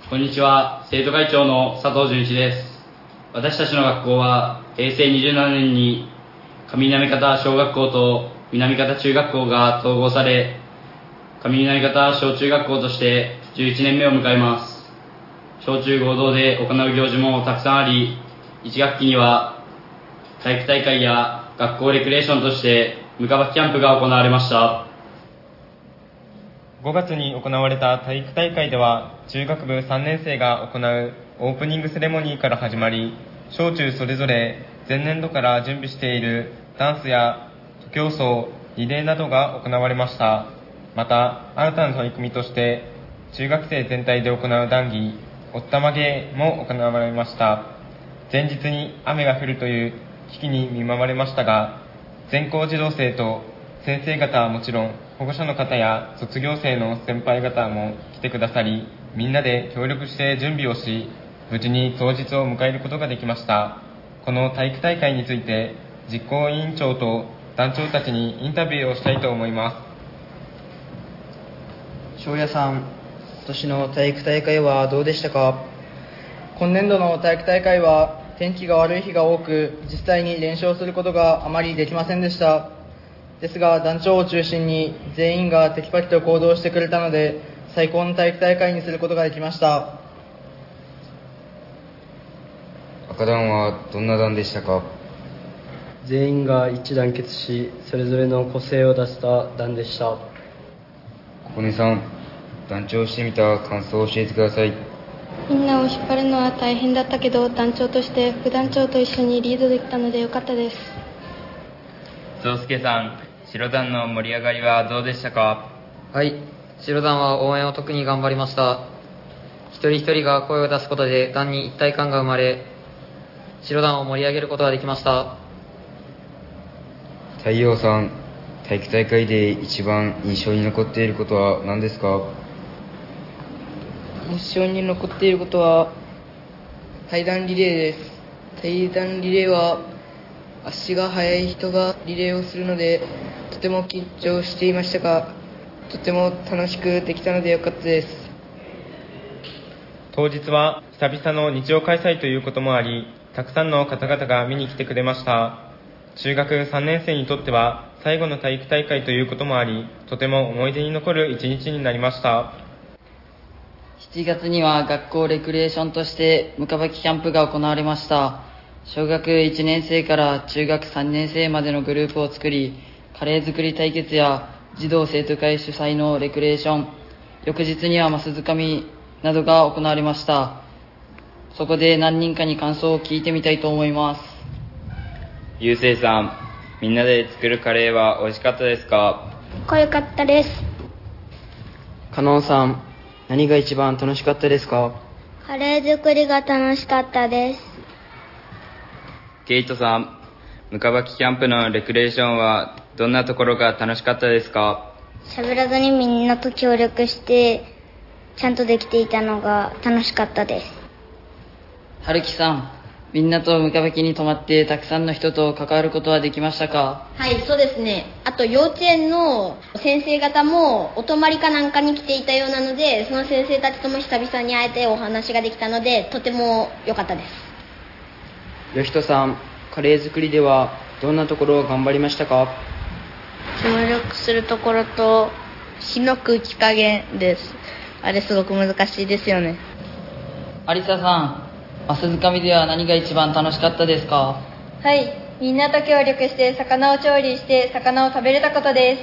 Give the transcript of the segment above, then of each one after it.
こんにちは、生徒会長の佐藤純一です。私たちの学校は平成27年に上南方小学校と南方中学校が統合され、上南方小中学校として11年目を迎えます。小中合同で行う行事もたくさんあり、1学期には体育大会や学校レクレーションとしてムカバキキャンプが行われました。 5月に行われた体育大会では、中学部3年生が行うオープニングセレモニーから始まり、小中それぞれ前年度から準備しているダンスや徒競走、リレーなどが行われました。また、新たな取り組みとして、中学生全体で行う談義、おったまげも行われました。前日に雨が降るという危機に見舞われましたが、全校児童生と先生方はもちろん、保護者の方や卒業生の先輩方も来てくださり、みんなで協力して準備をし、無事に当日を迎えることができました。この体育大会について、実行委員長と団長たちにインタビューをしたいと思います。 翔也さん、今年の体育大会はどうでしたか？ 今年度の体育大会は天気が悪い日が多く、実際に練習をすることがあまりできませんでした。ですが、団長を中心に全員がテキパキと行動してくれたので、最高の体育大会にすることができました。 赤団はどんな団でしたか？ 全員が一致団結し、それぞれの個性を出した団でした。 小根さん、団長をしてみた感想を教えてください。 みんなを引っ張るのは大変だったけど、団長として副団長と一緒にリードできたのでよかったです。 宗介さん、白団の盛り上がりはどうでしたか？ はい、白団は応援を特に頑張りました。一人一人が声を出すことで団に一体感が生まれ、白団を盛り上げることができました。 太陽さん、体育大会で一番印象に残っていることは何ですか？ 印象に残っていることは対談リレーです。対談リレーは足が速い人がリレーをするので、とても緊張していましたが、とても楽しくできたのでよかったです。 当日は久々の日曜開催ということもあり、たくさんの方々が見に来てくれました。中学3年生にとっては最後の体育大会ということもあり、とても思い出に残る一日になりました。 7月には学校レクリエーションとしてムカバキキャンプが行われました。小学1年生から中学3年生までのグループを作り、カレー作り対決や児童生徒会主催のレクリエーション、翌日にはマスづかみなどが行われました。そこで何人かに感想を聞いてみたいと思います。 ゆうせいさん、みんなで作るカレーは美味しかったですか？ よかったです。 加納さん、何が一番楽しかったですか？ カレー作りが楽しかったです。 ケイトさん、ムカバキキャンプのレクレーションはどんなところが楽しかったですか？ 喋らずにみんなと協力してちゃんとできていたのが楽しかったです。 春樹さん、みんなとムカバキに泊まってたくさんの人と関わることはできましたか？ はい、そうですね。あと幼稚園の先生方もお泊まりかなんかに来ていたようなので、その先生たちとも久々に会えてお話ができたので、とても良かったです。 よひとさん、カレー作りではどんなところを頑張りましたか？ 協力するところと火の空気加減です。あれすごく難しいですよね。 有沙さん、マスづかみでは何が一番楽しかったですか？ はい、みんなと協力して魚を調理して魚を食べれたことです。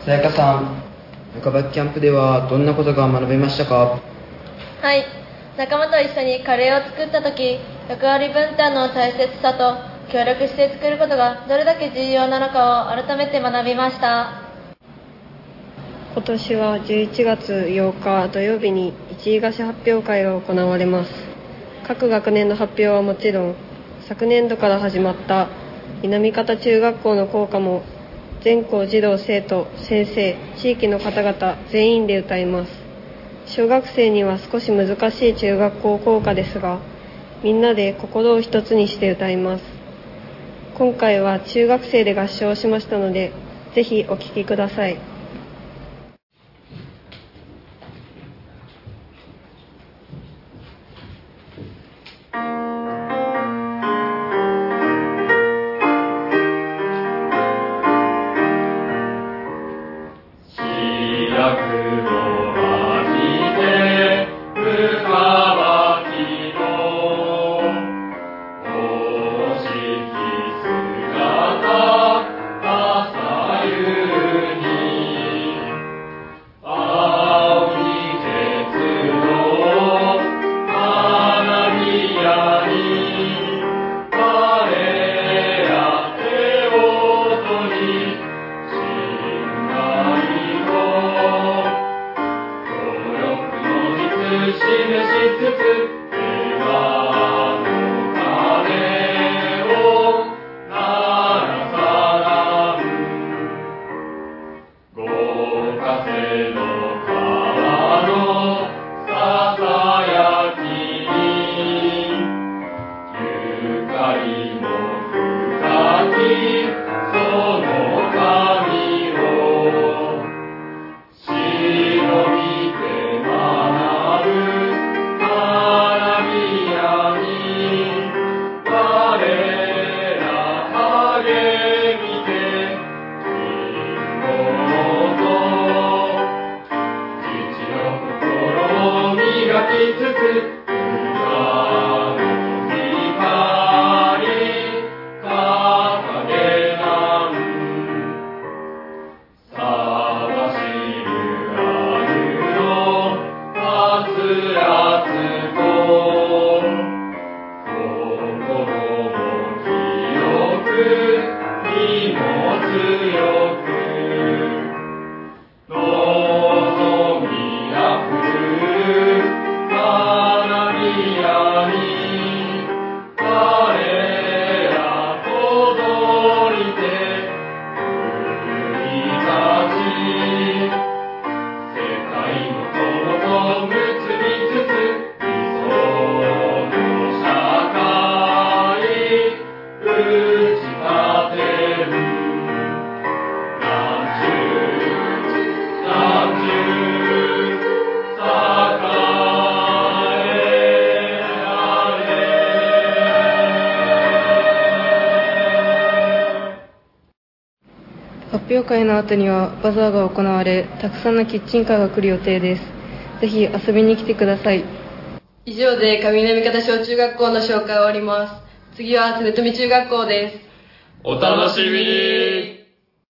さやかさん、ムカバキキャンプではどんなことが学べましたか？ はい、仲間と一緒にカレーを作った時、役割分担の大切さと協力して作ることがどれだけ重要なのかを改めて学びました。 今年は11月8日土曜日に一位菓子発表会が行われます。各学年の発表はもちろん、昨年度から始まった南方中学校の校歌も全校児童生徒先生地域の方々全員で歌います。小学生には少し難しい中学校校歌ですが、みんなで心を一つにして歌います。今回は中学生で合唱しましたので、ぜひお聴きください。 発表会の後にはバザーが行われ、たくさんのキッチンカーが来る予定です。ぜひ遊びに来てください。 以上で上南方小中学校の紹介を終わります。次は鶴富中学校です。 お楽しみに。